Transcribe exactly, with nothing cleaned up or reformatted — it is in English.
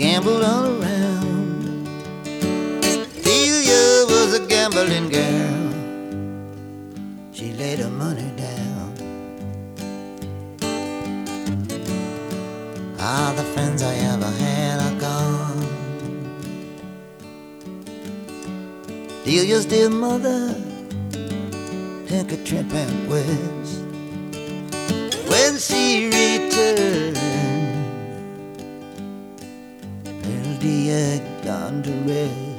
gambled all around. Delia was a gambling girl. She laid her money down. All the friends I ever had are gone. Delia's dear mother took a trip out west. When she returned, little Delia gone to rest.